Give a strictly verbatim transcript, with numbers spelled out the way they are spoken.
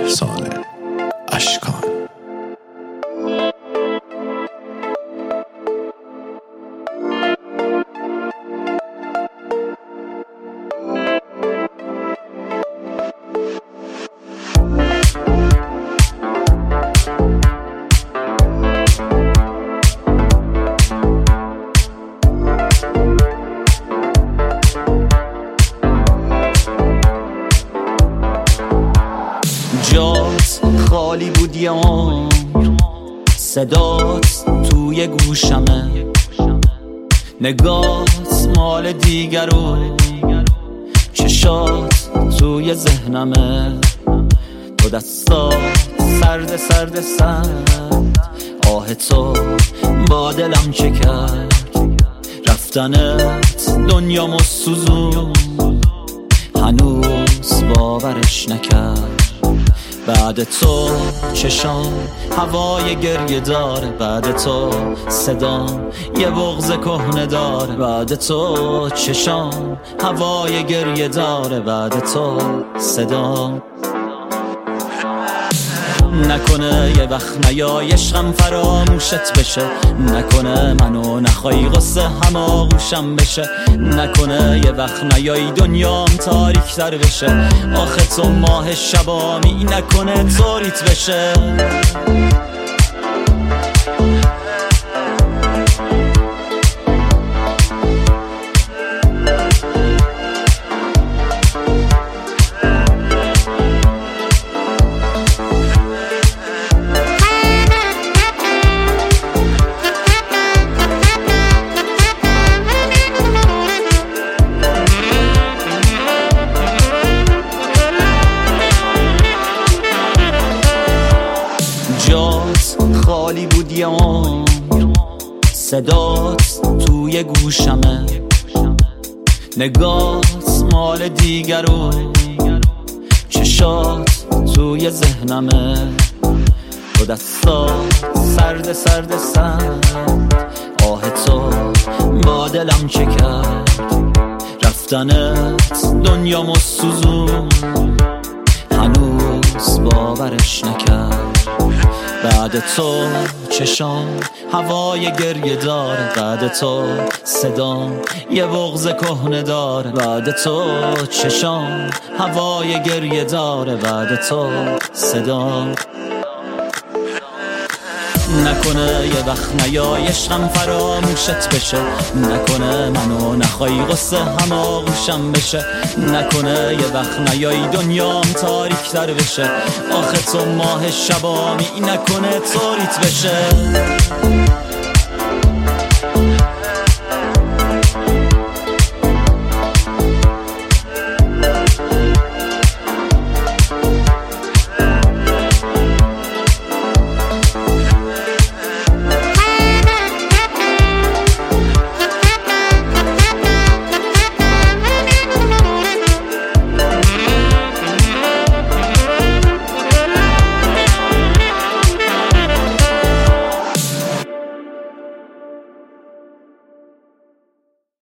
احسان اشکان. جات خالی بود یه عمر، صدات توی گوشمه، نگات مال دیگرو، چشات توی ذهنمه، تو دستات سرد سرد سرد، آه تو با دلم چه کرد، رفتنت دنیامو سوزون، هنوز باورش نکرد. بعد تو چشام هوای گریه داره، بعد تو صدام یه بغض کهنه داره، بعد تو چشام هوای گریه داره، بعد تو صدام نکنه یه وقت نیای عشقم فراموشت بشه، نکنه منو نخوای غصه هم آغوشم بشه، نکنه یه وقت نیای دنیام تاریک تر بشه، آخه تو ماه شبامی نکنه طوریت بشه. جات خالی بود یه عمر، صدات توی گوشمه، نگات مال دیگرو، چشات توی ذهنمه، تو دستات سرد سرد سرد، آه تو با دلم چه کرد، رفتنت دنیامو سوزون، هنوز باورش نکرد. بعد تو چشام هوای گریه داره، بعد تو صدام یه بغض کهنه داره، بعد تو چشام هوای گریه داره، بعد تو صدام نکنه یه وقت نیای عشقم فراموشت بشه، نکنه منو نخوای غصه هم آغوشم بشه، نکنه یه وقت نیای دنیام تاریک تر بشه، آخه تو ماه شبامی نکنه طوریت بشه.